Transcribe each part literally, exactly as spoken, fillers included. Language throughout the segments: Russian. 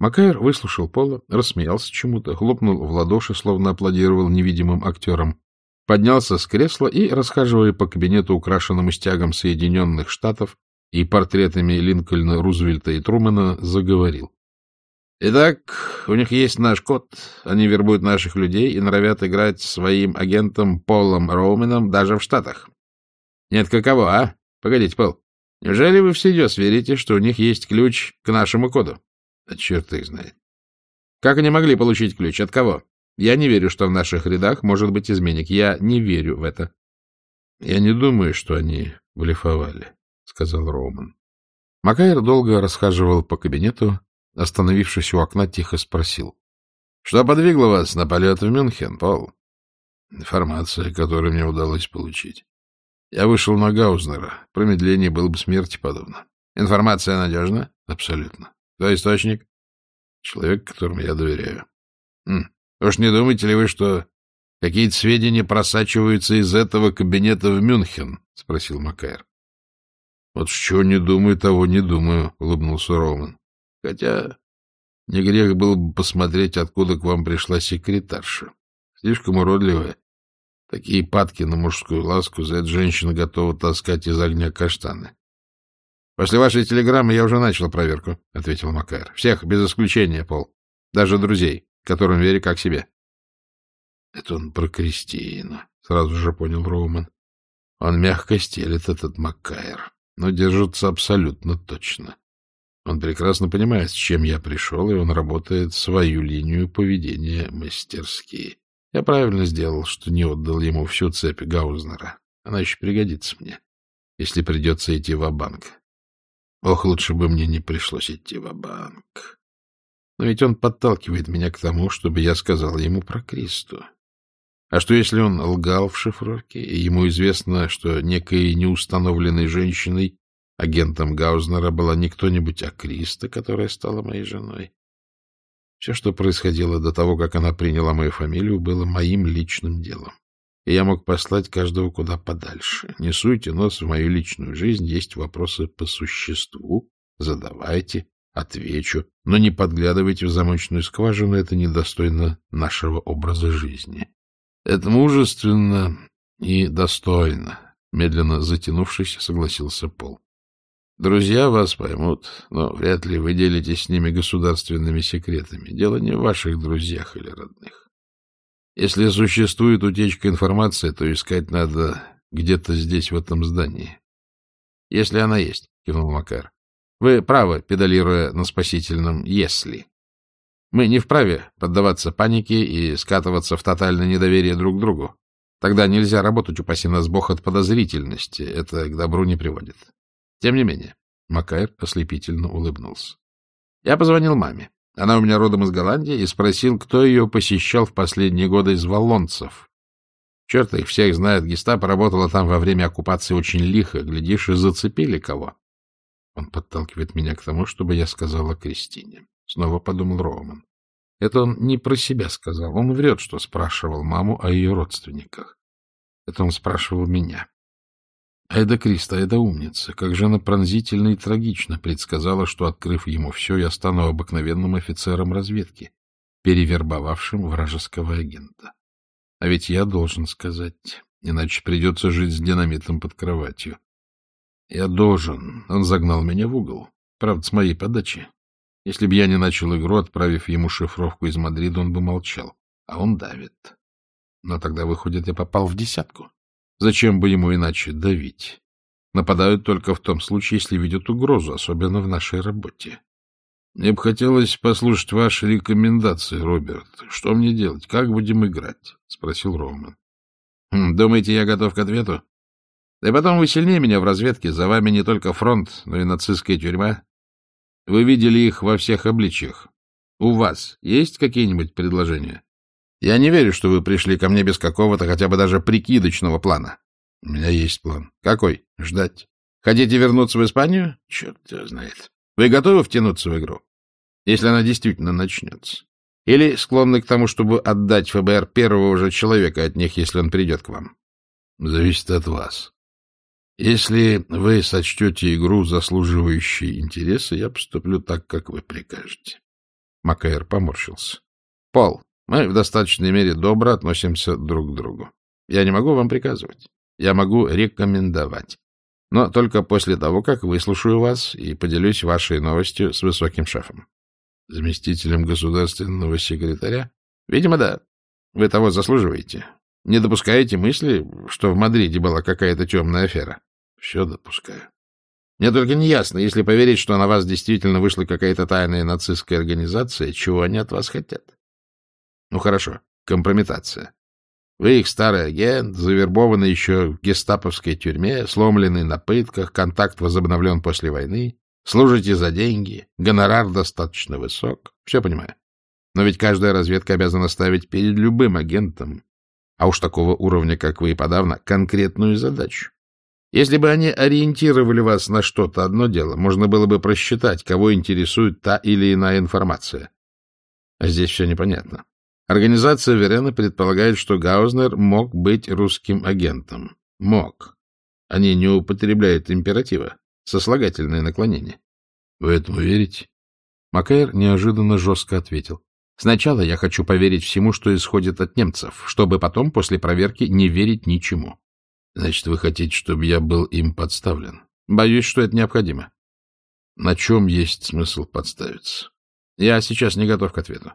Макайр выслушал Пола, рассмеялся чему-то, хлопнул в ладоши, словно аплодировал невидимым актерам, поднялся с кресла и, расхаживая по кабинету, украшенному стягом Соединенных Штатов и портретами Линкольна, Рузвельта и Трумэна, заговорил. Итак, у них есть наш код, они вербуют наших людей и норовят играть своим агентом Полом Роуменом даже в Штатах. Нет, каково, а? Погодите, Пол, неужели вы всерьез верите, что у них есть ключ к нашему коду? А черт их знает. Как они могли получить ключ? От кого? Я не верю, что в наших рядах может быть изменник. Я не верю в это. Я не думаю, что они блефовали, — сказал Роуман. Макайр долго расхаживал по кабинету, остановившись у окна, тихо спросил. — Что подвигло вас на полет в Мюнхен, Пол? — Информация, которую мне удалось получить. Я вышел на Гаузнера. Промедление было бы смерти подобно. — Информация надежна? — Абсолютно. — Кто источник? — Человек, которому я доверяю. Хм. — Уж не думаете ли вы, что какие-то сведения просачиваются из этого кабинета в Мюнхен? — спросил Макайр. — Вот что не думаю, того не думаю, — улыбнулся Роуман. — Хотя не грех было бы посмотреть, откуда к вам пришла секретарша. Слишком уродливая. Такие падки на мужскую ласку, за это женщина готова таскать из огня каштаны. — После вашей телеграммы я уже начал проверку, — ответил Макайр. — Всех, без исключения, Пол. Даже друзей, которым верю как себе. — Это он про Кристину, — сразу же понял Роуман. Он мягко стелет, этот Макайр, но держится абсолютно точно. Он прекрасно понимает, с чем я пришел, и он работает свою линию поведения мастерски. Я правильно сделал, что не отдал ему всю цепь Гаузнера. Она еще пригодится мне, если придется идти ва-банк. Ох, лучше бы мне не пришлось идти ва-банк. Но ведь он подталкивает меня к тому, чтобы я сказал ему про Кристу. А что, если он лгал в шифровке, и ему известно, что некой неустановленной женщиной, агентом Гаузнера, была не кто-нибудь, а Криста, которая стала моей женой? Все, что происходило до того, как она приняла мою фамилию, было моим личным делом. И я мог послать каждого куда подальше. Не суйте нос в мою личную жизнь, есть вопросы по существу, задавайте, отвечу, но не подглядывайте в замочную скважину, это недостойно нашего образа жизни. Это мужественно и достойно, медленно затянувшись, согласился Пол. Друзья вас поймут, но вряд ли вы делитесь с ними государственными секретами. Дело не в ваших друзьях или родных. Если существует утечка информации, то искать надо где-то здесь, в этом здании. Если она есть, — кивнул Макайр. Вы правы, педалируя на спасительном «если». Мы не вправе поддаваться панике и скатываться в тотальное недоверие друг к другу. Тогда нельзя работать, упаси нас Бог, от подозрительности. Это к добру не приводит. Тем не менее, Макайр ослепительно улыбнулся. Я позвонил маме. Она у меня родом из Голландии, и спросил, кто ее посещал в последние годы из валлонцев. Черт их всех знает, гестапо работала там во время оккупации очень лихо. Глядишь, и зацепили кого. Он подталкивает меня к тому, чтобы я сказал о Кристине. Снова подумал Роуман. Это он не про себя сказал. Он врет, что спрашивал маму о ее родственниках. Это он спрашивал меня. Айда Криста, айда умница. Как же она пронзительно и трагично предсказала, что, открыв ему все, я стану обыкновенным офицером разведки, перевербовавшим вражеского агента. А ведь я должен сказать, иначе придется жить с динамитом под кроватью. Я должен. Он загнал меня в угол. Правда, с моей подачи. Если бы я не начал игру, отправив ему шифровку из Мадрида, он бы молчал. А он давит. Но тогда, выходит, я попал в десятку. Зачем бы ему иначе давить? Нападают только в том случае, если видят угрозу, особенно в нашей работе. Мне бы хотелось послушать ваши рекомендации, Роберт. Что мне делать? Как будем играть? — спросил Роуман. Хм, — Думаете, я готов к ответу? Да и потом вы сильнее меня в разведке. За вами не только фронт, но и нацистская тюрьма. Вы видели их во всех обличиях. У вас есть какие-нибудь предложения? Я не верю, что вы пришли ко мне без какого-то хотя бы даже прикидочного плана. У меня есть план. Какой? Ждать. Хотите вернуться в Испанию? Черт его знает. Вы готовы втянуться в игру? Если она действительно начнется. Или склонны к тому, чтобы отдать ФБР первого же человека от них, если он придет к вам? Зависит от вас. Если вы сочтете игру заслуживающей интереса, я поступлю так, как вы прикажете. Макэйр поморщился. — Пол, мы в достаточной мере добро относимся друг к другу. Я не могу вам приказывать. Я могу рекомендовать. Но только после того, как выслушаю вас и поделюсь вашей новостью с высоким шефом. — Заместителем государственного секретаря? — Видимо, да. Вы того заслуживаете. Не допускаете мысли, что в Мадриде была какая-то темная афера? — Все допускаю. Мне только не ясно, если поверить, что на вас действительно вышла какая-то тайная нацистская организация, чего они от вас хотят. Ну, хорошо, компрометация. Вы их старый агент, завербованный еще в гестаповской тюрьме, сломленный на пытках, контакт возобновлен после войны, служите за деньги, гонорар достаточно высок. Все понимаю. Но ведь каждая разведка обязана ставить перед любым агентом, а уж такого уровня, как вы и подавно, конкретную задачу. Если бы они ориентировали вас на что-то одно дело, можно было бы просчитать, кого интересует та или иная информация. А здесь все непонятно. Организация Верена предполагает, что Гаузнер мог быть русским агентом. Мог. Они не употребляют императива, сослагательное наклонение. Вы этому верите? Макэйр неожиданно жестко ответил. Сначала я хочу поверить всему, что исходит от немцев, чтобы потом, после проверки, не верить ничему. Значит, вы хотите, чтобы я был им подставлен? Боюсь, что это необходимо. На чем есть смысл подставиться? Я сейчас не готов к ответу.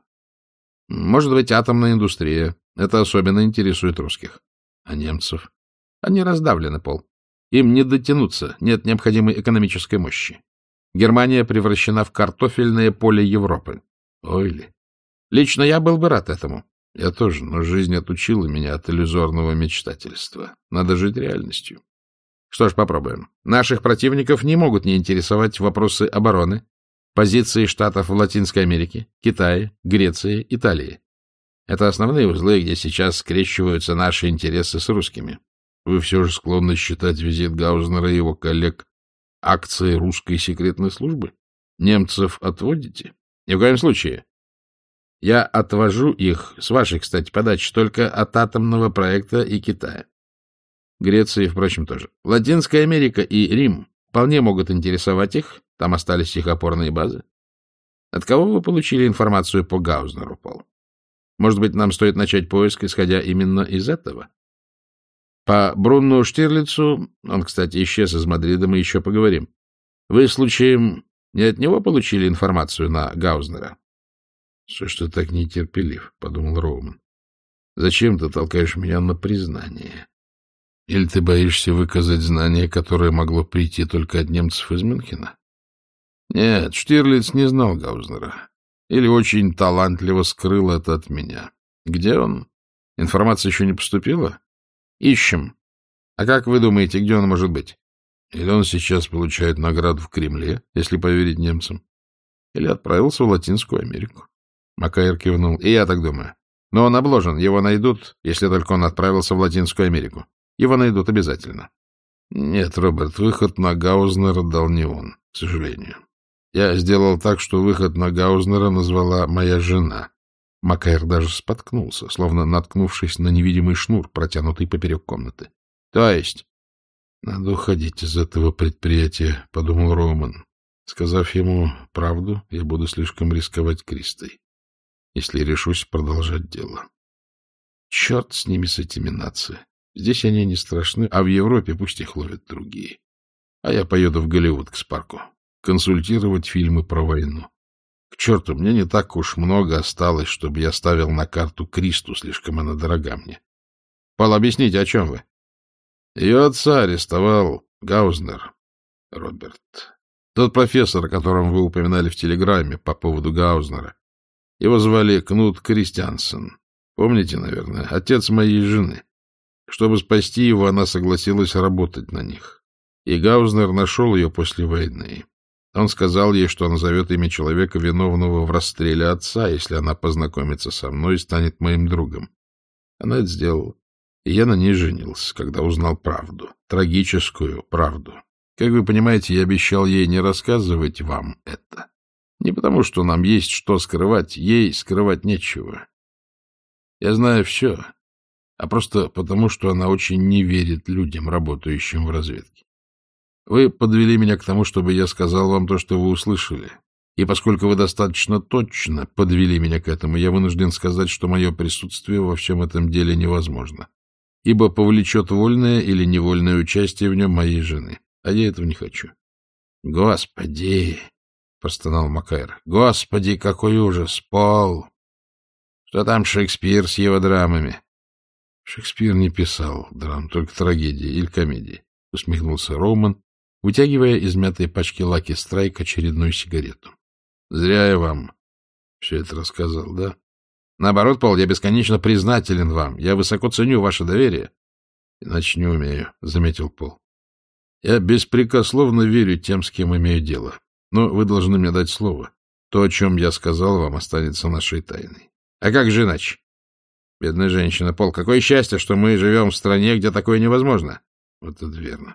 Может быть, атомная индустрия. Это особенно интересует русских. А немцев? Они раздавлены, Пол. Им не дотянуться, нет необходимой экономической мощи. Германия превращена в картофельное поле Европы. Ой ли. Лично я был бы рад этому. Я тоже, но жизнь отучила меня от иллюзорного мечтательства. Надо жить реальностью. Что ж, попробуем. Наших противников не могут не интересовать вопросы обороны, позиции штатов в Латинской Америке, Китае, Греции, Италии. Это основные узлы, где сейчас скрещиваются наши интересы с русскими. Вы все же склонны считать визит Гаузнера и его коллег акцией русской секретной службы? Немцев отводите? Ни в коем случае. Я отвожу их, с вашей, кстати, подачи, только от атомного проекта и Китая. Греции, впрочем, тоже. Латинская Америка и Рим вполне могут интересовать их, там остались их опорные базы. От кого вы получили информацию по Гаузнеру, Пол? Может быть, нам стоит начать поиск, исходя именно из этого? По Брунну Штирлицу, он, кстати, исчез из Мадрида, мы еще поговорим. Вы, случаем, не от него получили информацию на Гаузнера? — Что ж ты так нетерпелив, — подумал Роуман. — Зачем ты толкаешь меня на признание? Или ты боишься выказать знание, которое могло прийти только от немцев из Мюнхена? Нет, Штирлиц не знал Гаузнера. Или очень талантливо скрыл это от меня. Где он? Информация еще не поступила? Ищем. А как вы думаете, где он может быть? Или он сейчас получает награду в Кремле, если поверить немцам? Или отправился в Латинскую Америку? Макэйр кивнул. И я так думаю. Но он обложен, его найдут, если только он отправился в Латинскую Америку. Его найдут обязательно. Нет, Роберт, выход на Гаузнера дал не он, к сожалению. Я сделал так, что выход на Гаузнера назвала моя жена. Макэйр даже споткнулся, словно наткнувшись на невидимый шнур, протянутый поперек комнаты. То есть? Надо уходить из этого предприятия, подумал Роуман. Сказав ему правду, я буду слишком рисковать Кристой, если решусь продолжать дело. Черт с ними, с этими нациями. Здесь они не страшны, а в Европе пусть их ловят другие. А я поеду в Голливуд к Спарку, консультировать фильмы про войну. К черту, мне не так уж много осталось, чтобы я ставил на карту Кристу, слишком она дорога мне. Пол, объясните, о чем вы? Ее отца арестовал Гаузнер, Роберт. Тот профессор, о котором вы упоминали в телеграмме по поводу Гаузнера. Его звали Кнут Кристиансен. Помните, наверное, отец моей жены. Чтобы спасти его, она согласилась работать на них. И Гаузнер нашел ее после войны. Он сказал ей, что назовет имя человека, виновного в расстреле отца, если она познакомится со мной и станет моим другом. Она это сделала. И я на ней женился, когда узнал правду. Трагическую правду. Как вы понимаете, я обещал ей не рассказывать вам это. Не потому, что нам есть что скрывать, ей скрывать нечего. Я знаю все, а просто потому, что она очень не верит людям, работающим в разведке. Вы подвели меня к тому, чтобы я сказал вам то, что вы услышали. И поскольку вы достаточно точно подвели меня к этому, я вынужден сказать, что мое присутствие во всем этом деле невозможно, ибо повлечет вольное или невольное участие в нем моей жены, а я этого не хочу. — Господи! — простонал Макайр. — Господи, какой ужас! Пол! Что там Шекспир с его драмами? — Шекспир не писал драм, только трагедии или комедии, — усмехнулся Роуман, вытягивая из мятой пачки Лаки Страйк очередную сигарету. — Зря я вам все это рассказал, да? Наоборот, Пол, я бесконечно признателен вам. Я высоко ценю ваше доверие. — Иначе не умею, — заметил Пол. — Я беспрекословно верю тем, с кем имею дело. Но вы должны мне дать слово. То, о чем я сказал вам, останется нашей тайной. А как же иначе? Бедная женщина, Пол, какое счастье, что мы живем в стране, где такое невозможно. Вот это верно.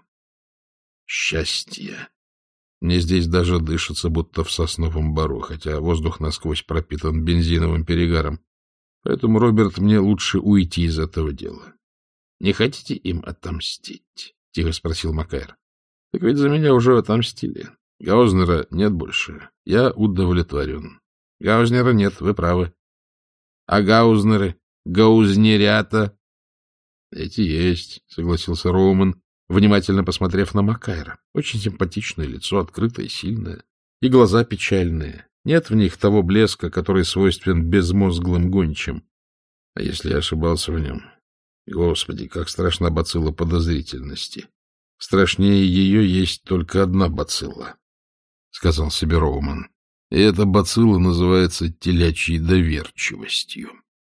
Счастье. Мне здесь даже дышится, будто в сосновом бору, хотя воздух насквозь пропитан бензиновым перегаром. Поэтому, Роберт, мне лучше уйти из этого дела. — Не хотите им отомстить? — тихо спросил Макайр. — Так ведь за меня уже отомстили. Гаузнера нет больше. Я удовлетворен. Гаузнера нет, вы правы. А гаузнеры? Гаузнерята? Эти есть, согласился Роуман, внимательно посмотрев на Макайра. Очень симпатичное лицо, открытое, сильное, и глаза печальные. Нет в них того блеска, который свойствен безмозглым гончим. А если я ошибался в нем? Господи, как страшна бацилла подозрительности. Страшнее ее есть только одна бацилла, — сказал себе Роуман. И эта бацилла называется телячьей доверчивостью.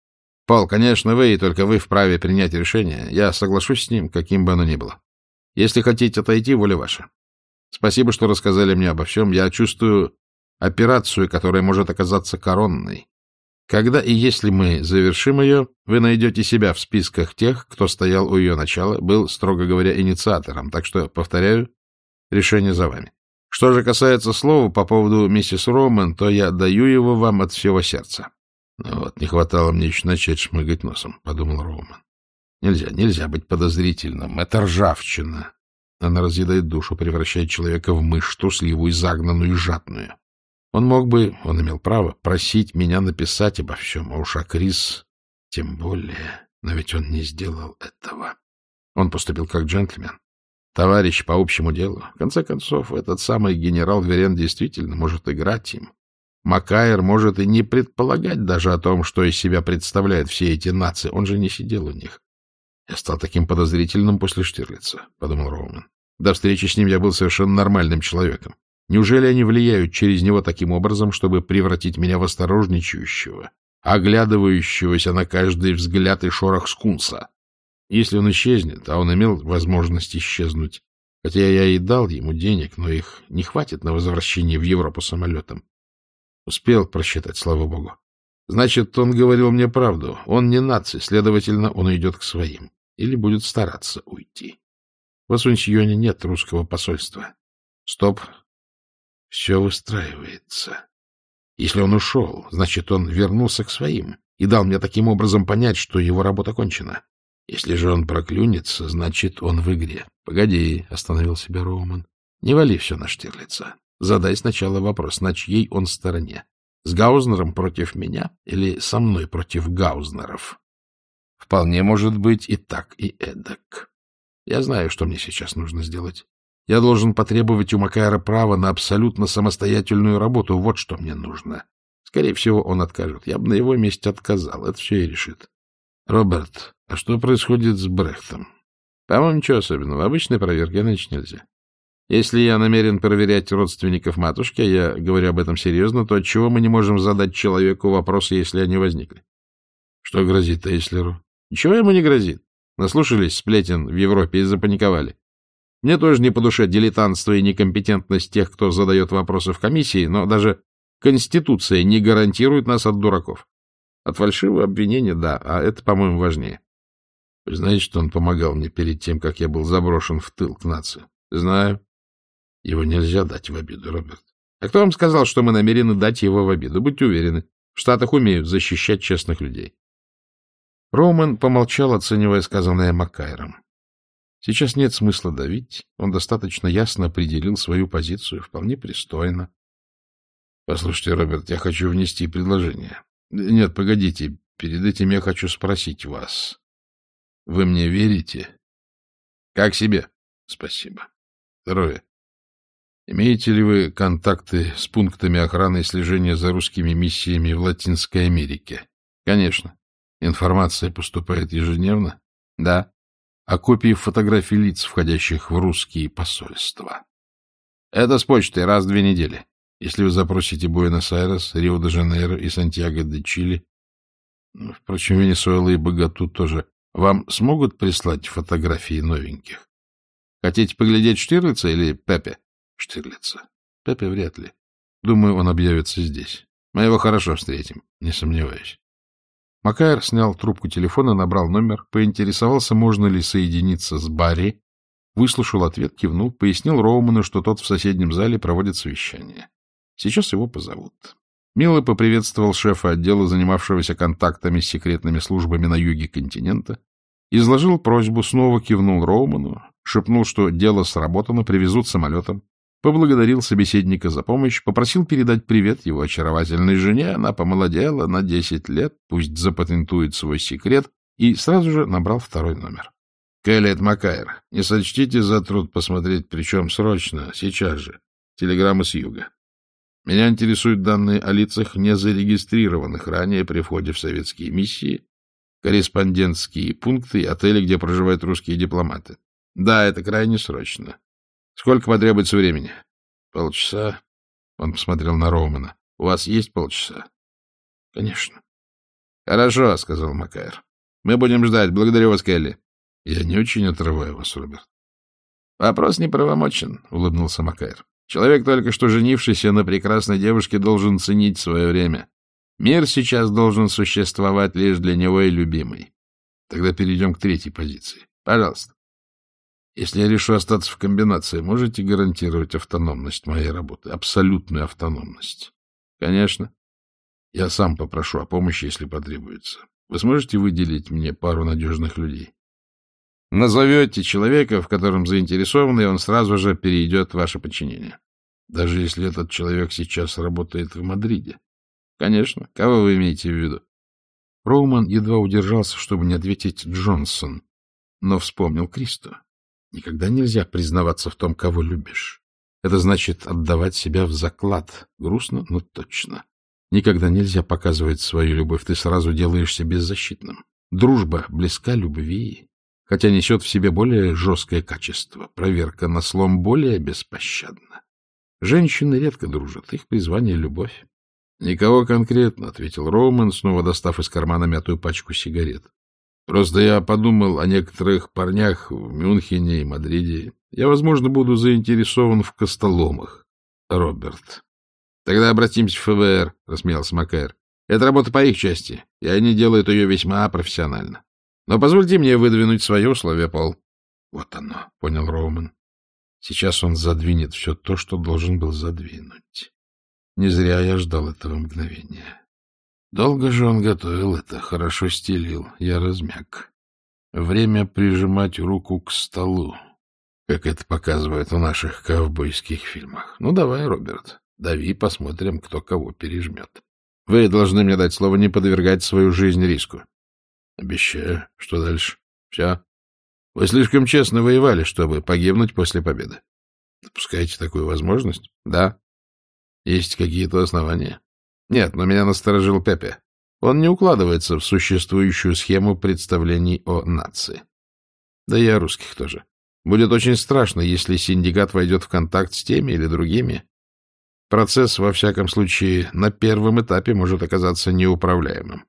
Пол, конечно, вы, и только вы вправе принять решение. Я соглашусь с ним, каким бы оно ни было. Если хотите отойти, воля ваша. Спасибо, что рассказали мне обо всем. Я чувствую операцию, которая может оказаться коронной. Когда и если мы завершим ее, вы найдете себя в списках тех, кто стоял у ее начала, был, строго говоря, инициатором. Так что, повторяю, решение за вами. Что же касается слова по поводу миссис Роуман, то я даю его вам от всего сердца. Ну вот, не хватало мне еще начать шмыгать носом, — подумал Роуман. Нельзя, нельзя быть подозрительным. Это ржавчина. Она разъедает душу, превращает человека в мышь, трусливую, загнанную и жадную. Он мог бы, он имел право, просить меня написать обо всем, а уж о Крис тем более. Но ведь он не сделал этого. Он поступил как джентльмен. Товарищ по общему делу. В конце концов, этот самый генерал Верен действительно может играть им. Макайр может и не предполагать даже о том, что из себя представляют все эти нации. Он же не сидел у них. Я стал таким подозрительным после Штирлица, — подумал Роуман. До встречи с ним я был совершенно нормальным человеком. Неужели они влияют через него таким образом, чтобы превратить меня в осторожничающего, оглядывающегося на каждый взгляд и шорох скунса? Если он исчезнет, а он имел возможность исчезнуть, хотя я и дал ему денег, но их не хватит на возвращение в Европу самолетом. Успел просчитать, слава богу. Значит, он говорил мне правду. Он не наций, следовательно, он идет к своим. Или будет стараться уйти. В Асунсьоне нет русского посольства. Стоп. Все выстраивается. Если он ушел, значит, он вернулся к своим и дал мне таким образом понять, что его работа кончена. Если же он проклюнется, значит, он в игре. — Погоди, — остановил себя Роуман. — Не вали все на Штирлица. Задай сначала вопрос, на чьей он стороне. С Гаузнером против меня или со мной против Гаузнеров? Вполне может быть и так, и эдак. Я знаю, что мне сейчас нужно сделать. Я должен потребовать у Макайра права на абсолютно самостоятельную работу. Вот что мне нужно. Скорее всего, он откажет. Я бы на его месте отказал. Это все и решит. Роберт, а что происходит с Брехтом? По-моему, ничего особенного. Обычная проверка, иначе нельзя. Если я намерен проверять родственников матушки, а я говорю об этом серьезно, то отчего мы не можем задать человеку вопросы, если они возникли? Что грозит Эйслеру? Ничего ему не грозит. Наслушались сплетен в Европе и запаниковали. Мне тоже не по душе дилетантство и некомпетентность тех, кто задает вопросы в комиссии, но даже Конституция не гарантирует нас от дураков. От фальшивого обвинения — да, а это, по-моему, важнее. Вы знаете, что он помогал мне перед тем, как я был заброшен в тыл к нации? Знаю. Его нельзя дать в обиду, Роберт. А кто вам сказал, что мы намерены дать его в обиду? Будьте уверены, в Штатах умеют защищать честных людей. Роуман помолчал, оценивая сказанное Макайром. Сейчас нет смысла давить. Он достаточно ясно определил свою позицию, вполне пристойно. Послушайте, Роберт, я хочу внести предложение. Нет, погодите, перед этим я хочу спросить вас. Вы мне верите? Как себе? Спасибо. Второе. Имеете ли вы контакты с пунктами охраны и слежения за русскими миссиями в Латинской Америке? Конечно. Информация поступает ежедневно? Да. А копии фотографий лиц, входящих в русские посольства? Это с почтой раз в две недели. Если вы запросите Буэнос-Айрес, Рио-де-Жанейро и Сантьяго-де-Чили, впрочем, Венесуэла и Богату тоже, вам смогут прислать фотографии новеньких? Хотите поглядеть Штирлица или Пепе? Штирлица. Пепе вряд ли. Думаю, он объявится здесь. Мы его хорошо встретим, не сомневаюсь. Макайр снял трубку телефона, набрал номер, поинтересовался, можно ли соединиться с Барри, выслушал ответ, кивнул, пояснил Роуману, что тот в соседнем зале проводит совещание. Сейчас его позовут. Мило поприветствовал шефа отдела, занимавшегося контактами с секретными службами на юге континента, изложил просьбу, снова кивнул Роуману, шепнул, что дело сработано, привезут самолетом, поблагодарил собеседника за помощь, попросил передать привет его очаровательной жене, она помолодела на десять лет, пусть запатентует свой секрет, и сразу же набрал второй номер. — Келли, это Макайр. Не сочтите за труд посмотреть, причем срочно, сейчас же. Телеграмма с юга. Меня интересуют данные о лицах, не зарегистрированных ранее при входе в советские миссии, корреспондентские пункты и отели, где проживают русские дипломаты. Да, это крайне срочно. Сколько потребуется времени? Полчаса. Он посмотрел на Роумана. У вас есть полчаса? Конечно. Хорошо, сказал Макайр. Мы будем ждать. Благодарю вас, Келли. Я не очень отрываю вас, Роберт. Вопрос неправомочен, улыбнулся Макайр. Человек, только что женившийся на прекрасной девушке, должен ценить свое время. Мир сейчас должен существовать лишь для него и любимой. Тогда перейдем к третьей позиции. Пожалуйста. Если я решу остаться в комбинации, можете гарантировать автономность моей работы? Абсолютную автономность. Конечно. Я сам попрошу о помощи, если потребуется. Вы сможете выделить мне пару надежных людей? Назовете человека, в котором заинтересованы, и он сразу же перейдет в ваше подчинение. Даже если этот человек сейчас работает в Мадриде. Конечно. Кого вы имеете в виду? Роуман едва удержался, чтобы не ответить Джонсон, но вспомнил Кристо. Никогда нельзя признаваться в том, кого любишь. Это значит отдавать себя в заклад. Грустно, но точно. Никогда нельзя показывать свою любовь, ты сразу делаешься беззащитным. Дружба близка любви, хотя несет в себе более жесткое качество. Проверка на слом более беспощадна. Женщины редко дружат, их призвание — любовь. — Никого конкретно, — ответил Роуман, снова достав из кармана мятую пачку сигарет. — Просто я подумал о некоторых парнях в Мюнхене и Мадриде. Я, возможно, буду заинтересован в костоломах, Роберт. — Тогда обратимся в эф бэ эр, — рассмеялся Макайр. — Это работа по их части, и они делают ее весьма профессионально. Но позвольте мне выдвинуть свои условия, Пол. — Вот оно, — понял Роуман. Сейчас он задвинет все то, что должен был задвинуть. Не зря я ждал этого мгновения. Долго же он готовил это, хорошо стелил, я размяк. Время прижимать руку к столу, как это показывают в наших ковбойских фильмах. Ну, давай, Роберт, дави, посмотрим, кто кого пережмет. Вы должны мне дать слово не подвергать свою жизнь риску. Обещаю. Что дальше? Все. Вы слишком честно воевали, чтобы погибнуть после победы. Допускаете такую возможность? Да. Есть какие-то основания? Нет, но меня насторожил Пепе. Он не укладывается в существующую схему представлений о нации. Да и о русских тоже. Будет очень страшно, если синдикат войдет в контакт с теми или другими. Процесс, во всяком случае, на первом этапе может оказаться неуправляемым.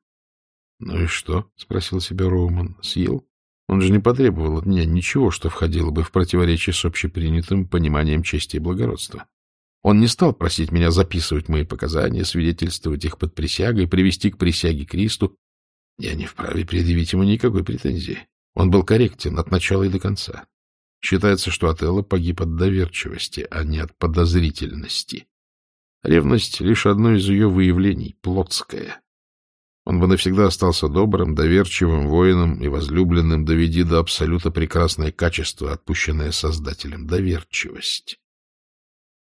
— Ну и что? — спросил себя Роуман. — Съел? Он же не потребовал от меня ничего, что входило бы в противоречие с общепринятым пониманием чести и благородства. Он не стал просить меня записывать мои показания, свидетельствовать их под присягой, привести к присяге Кристу. Я не вправе предъявить ему никакой претензии. Он был корректен от начала и до конца. Считается, что Отелло погиб от доверчивости, а не от подозрительности. Ревность — лишь одно из ее выявлений, плотское. Он бы навсегда остался добрым, доверчивым воином и возлюбленным, доведи до абсолюта прекрасное качество, отпущенное Создателем — доверчивость.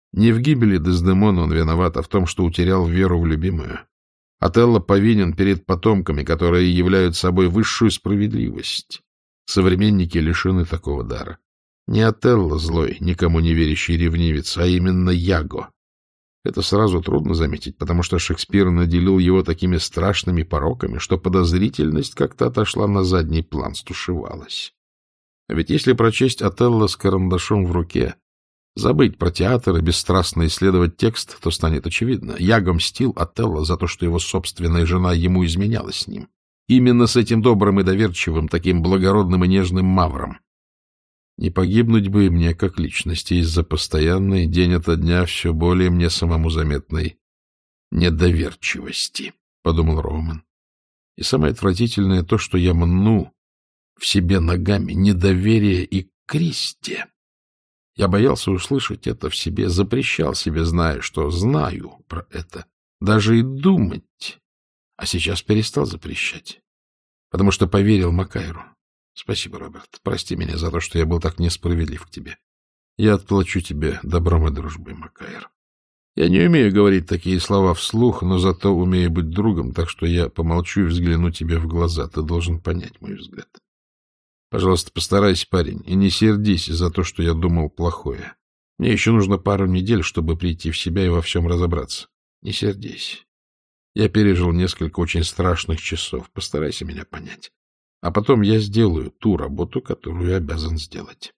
Не в гибели Дездемоны он виноват, а в том, что утерял веру в любимую. Отелло повинен перед потомками, которые являют собой высшую справедливость. Современники лишены такого дара. Не Отелло злой, никому не верящий ревнивец, а именно Яго. Это сразу трудно заметить, потому что Шекспир наделил его такими страшными пороками, что подозрительность как-то отошла на задний план, стушевалась. А ведь если прочесть Отелло с карандашом в руке, забыть про театр и бесстрастно исследовать текст, то станет очевидно. Яго мстил Отелло за то, что его собственная жена ему изменяла с ним. Именно с этим добрым и доверчивым, таким благородным и нежным мавром. Не погибнуть бы и мне как личности из-за постоянной, день ото дня, все более мне самому заметной недоверчивости, — подумал Роуман. И самое отвратительное то, что я мну в себе ногами недоверие и к Кристи. Я боялся услышать это в себе, запрещал себе, зная, что знаю про это, даже и думать, а сейчас перестал запрещать, потому что поверил Макайру. Спасибо, Роберт. Прости меня за то, что я был так несправедлив к тебе. Я отплачу тебе добром и дружбой, Макайр. Я не умею говорить такие слова вслух, но зато умею быть другом, так что я помолчу и взгляну тебе в глаза. Ты должен понять мой взгляд. Пожалуйста, постарайся, парень, и не сердись за то, что я думал плохое. Мне еще нужно пару недель, чтобы прийти в себя и во всем разобраться. Не сердись. Я пережил несколько очень страшных часов. Постарайся меня понять. А потом я сделаю ту работу, которую обязан сделать.